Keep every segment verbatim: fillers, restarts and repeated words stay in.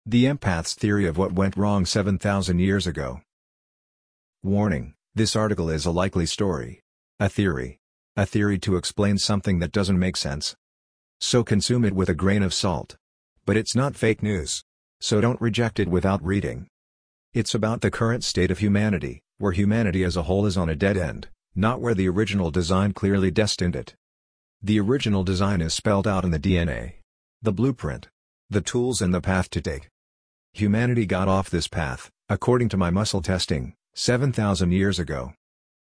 The empath's theory of what went wrong seven thousand years ago. Warning: this article is a likely story. A theory. A theory to explain something that doesn't make sense. So consume it with a grain of salt. But it's not fake news. So don't reject it without reading. It's about the current state of humanity, where humanity as a whole is on a dead end, not where the original design clearly destined it. The original design is spelled out in the D N A. The blueprint. The tools and the path to take. Humanity got off this path, according to my muscle testing, seven thousand years ago.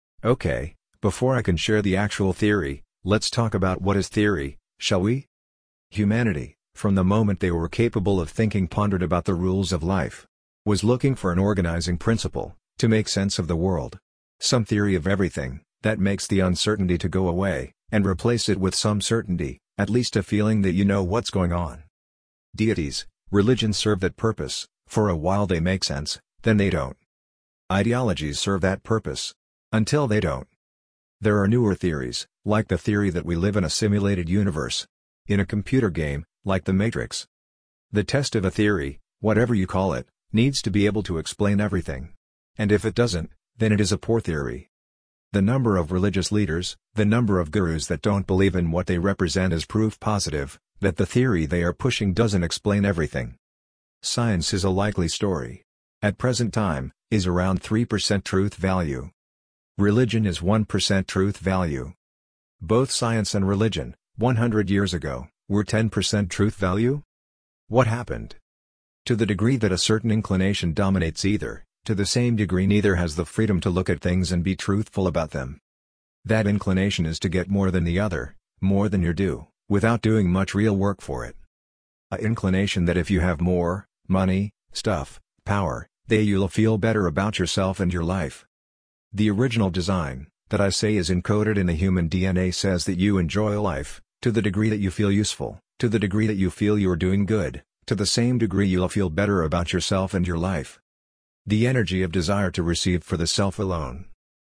Okay, before I can share the actual theory, let's talk about what is theory, shall we? Humanity, from the moment they were capable of thinking, pondered about the rules of life. Was looking for an organizing principle, to make sense of the world. Some theory of everything, that makes the uncertainty to go away, and replace it with some certainty, at least a feeling that you know what's going on. Deities, religions serve that purpose. For a while they make sense, then they don't. Ideologies serve that purpose. Until they don't. There are newer theories, like the theory that we live in a simulated universe. In a computer game, like The Matrix. The test of a theory, whatever you call it, needs to be able to explain everything. And if it doesn't, then it is a poor theory. The number of religious leaders, the number of gurus that don't believe in what they represent is proof positive that the theory they are pushing doesn't explain everything. Science is a likely story. At present time, is around three percent truth value. Religion is one percent truth value. Both science and religion, one hundred years ago, were ten percent truth value? What happened? To the degree that a certain inclination dominates either, to the same degree neither has the freedom to look at things and be truthful about them. That inclination is to get more than the other, more than your due, without doing much real work for it. A inclination that if you have more, money, stuff, power, then you'll feel better about yourself and your life. The original design, that I say is encoded in the human D N A, says that you enjoy life, to the degree that you feel useful, to the degree that you feel you're doing good, to the same degree you'll feel better about yourself and your life. The energy of desire to receive for the self alone.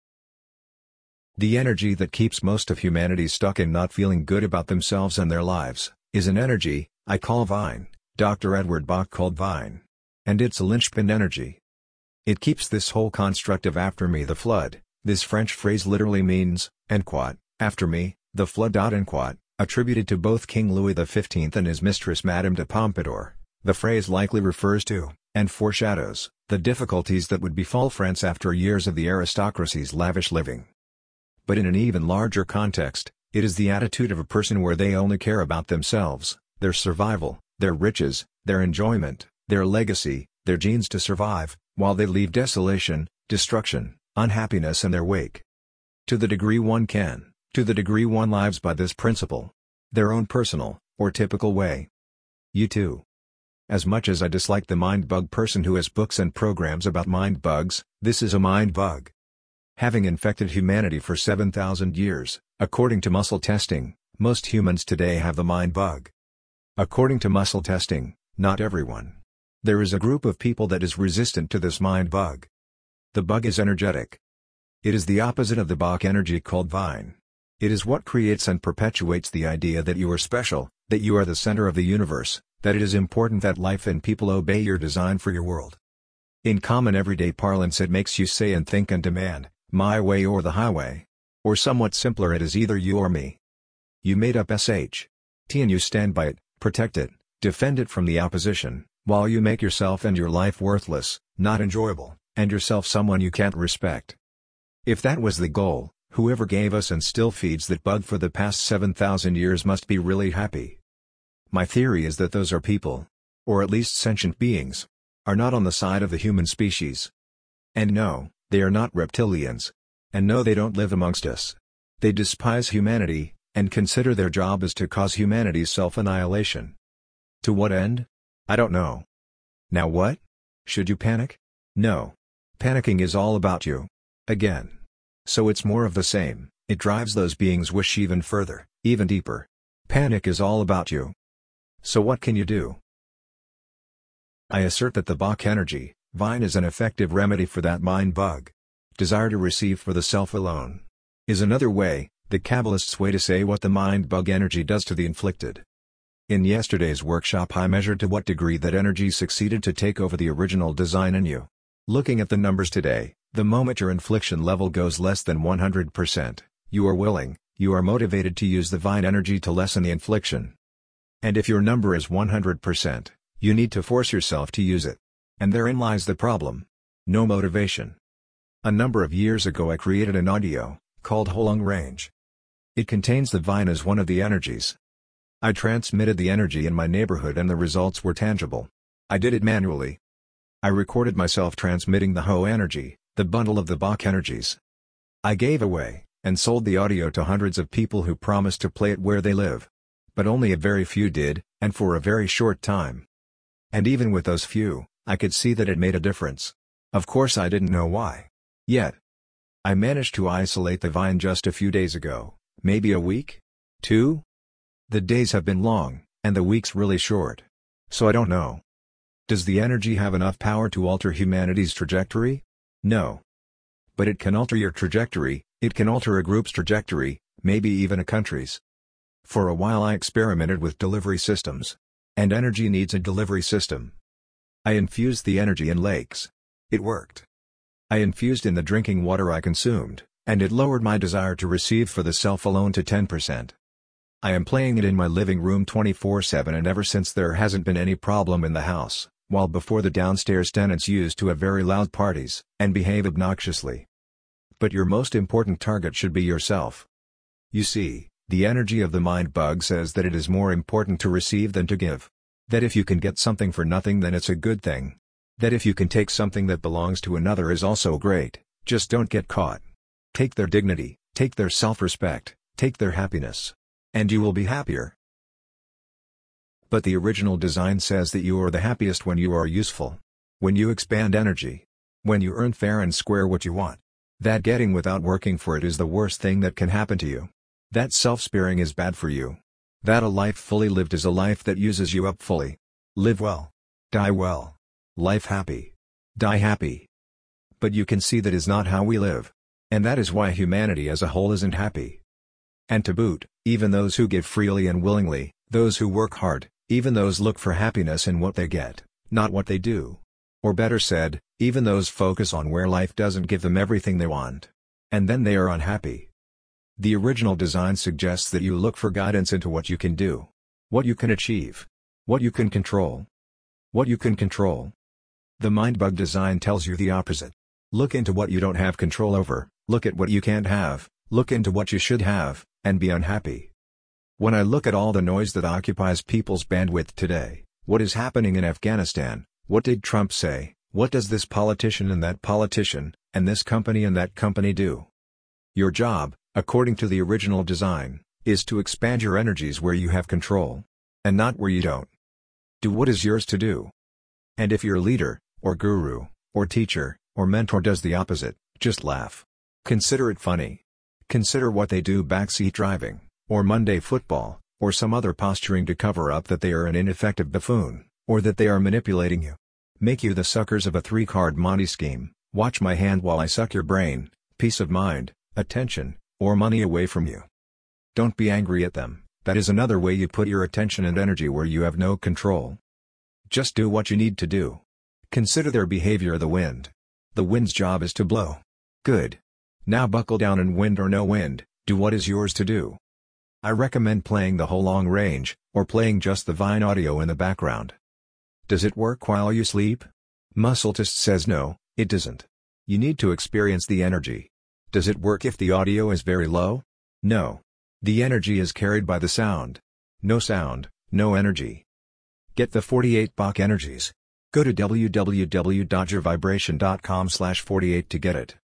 The energy that keeps most of humanity stuck in not feeling good about themselves and their lives, is an energy I call Vine. Doctor Edward Bach called Vine. And it's a linchpin energy. It keeps this whole construct of after me the flood. This French phrase literally means, en quote, after me, the flood. En quote, attributed to both King Louis the fifteenth and his mistress Madame de Pompadour. The phrase likely refers to, and foreshadows, the difficulties that would befall France after years of the aristocracy's lavish living. But in an even larger context, it is the attitude of a person where they only care about themselves, their survival, their riches, their enjoyment, their legacy, their genes to survive, while they leave desolation, destruction, unhappiness in their wake. To the degree one can, to the degree one lives by this principle, their own personal, or typical way. You too. As much as I dislike the mind bug person who has books and programs about mind bugs, this is a mind bug. Having infected humanity for seven thousand years, according to muscle testing, most humans today have the mind bug. According to muscle testing, not everyone. There is a group of people that is resistant to this mind bug. The bug is energetic. It is the opposite of the Bach energy called Vine. It is what creates and perpetuates the idea that you are special, that you are the center of the universe, that it is important that life and people obey your design for your world. In common everyday parlance it makes you say and think and demand, my way or the highway. Or somewhat simpler, it is either you or me. You made up S H T and you stand by it, protect it, defend it from the opposition, while you make yourself and your life worthless, not enjoyable, and yourself someone you can't respect. If that was the goal, whoever gave us and still feeds that bug for the past seven thousand years must be really happy. My theory is that those are people, or at least sentient beings, are not on the side of the human species. And no, they are not reptilians. And no, they don't live amongst us. They despise humanity, and consider their job is to cause humanity's self-annihilation. To what end? I don't know. Now what? Should you panic? No. Panicking is all about you. Again. So it's more of the same, it drives those beings wish even further, even deeper. Panic is all about you. So what can you do? I assert that the Bach energy, Vine, is an effective remedy for that mind bug. Desire to receive for the self alone. Is another way, the Kabbalists' way to say what the mind bug energy does to the inflicted. In yesterday's workshop I measured to what degree that energy succeeded to take over the original design in you. Looking at the numbers today, the moment your infliction level goes less than one hundred percent, you are willing, you are motivated to use the divine energy to lessen the infliction. And if your number is one hundred percent, you need to force yourself to use it. And therein lies the problem. No motivation. A number of years ago I created an audio, called Holong Range. It contains the divine as one of the energies. I transmitted the energy in my neighborhood and the results were tangible. I did it manually. I recorded myself transmitting the Ho energy, the bundle of the Bach energies. I gave away, and sold the audio to hundreds of people who promised to play it where they live. But only a very few did, and for a very short time. And even with those few, I could see that it made a difference. Of course I didn't know why. Yet. I managed to isolate the vine just a few days ago, maybe a week? Two? The days have been long, and the weeks really short. So I don't know. Does the energy have enough power to alter humanity's trajectory? No. But it can alter your trajectory, it can alter a group's trajectory, maybe even a country's. For a while I experimented with delivery systems. And energy needs a delivery system. I infused the energy in lakes. It worked. I infused in the drinking water I consumed, and it lowered my desire to receive for the self alone to ten percent. I am playing it in my living room twenty-four seven and ever since there hasn't been any problem in the house, while before the downstairs tenants used to have very loud parties, and behave obnoxiously. But your most important target should be yourself. You see, the energy of the mind bug says that it is more important to receive than to give. That if you can get something for nothing then it's a good thing. That if you can take something that belongs to another is also great, just don't get caught. Take their dignity, take their self-respect, take their happiness. And you will be happier. But the original design says that you are the happiest when you are useful. When you expand energy. When you earn fair and square what you want. That getting without working for it is the worst thing that can happen to you. That self-sparing is bad for you. That a life fully lived is a life that uses you up fully. Live well. Die well. Life happy. Die happy. But you can see that is not how we live. And that is why humanity as a whole isn't happy. And to boot, even those who give freely and willingly, those who work hard, even those look for happiness in what they get, not what they do. Or better said, even those focus on where life doesn't give them everything they want. And then they are unhappy. The original design suggests that you look for guidance into what you can do. What you can achieve. What you can control. What you can control. The Mindbug design tells you the opposite. Look into what you don't have control over, look at what you can't have, look into what you should have, and be unhappy. When I look at all the noise that occupies people's bandwidth today, what is happening in Afghanistan, what did Trump say, what does this politician and that politician, and this company and that company do? Your job, according to the original design, is to expand your energies where you have control. And not where you don't. Do what is yours to do. And if your leader, or guru, or teacher, or mentor does the opposite, just laugh. Consider it funny. Consider what they do backseat driving, or Monday football, or some other posturing to cover up that they are an ineffective buffoon, or that they are manipulating you. Make you the suckers of a three-card Monty scheme, watch my hand while I suck your brain, peace of mind, attention, or money away from you. Don't be angry at them, that is another way you put your attention and energy where you have no control. Just do what you need to do. Consider their behavior the wind. The wind's job is to blow. Good. Now buckle down and wind or no wind, do what is yours to do. I recommend playing the whole long range, or playing just the Vine audio in the background. Does it work while you sleep? Muscletist says no, it doesn't. You need to experience the energy. Does it work if the audio is very low? No. The energy is carried by the sound. No sound, no energy. Get the forty-eight Bach energies. Go to w w w dot your vibration dot com slash forty-eight to get it.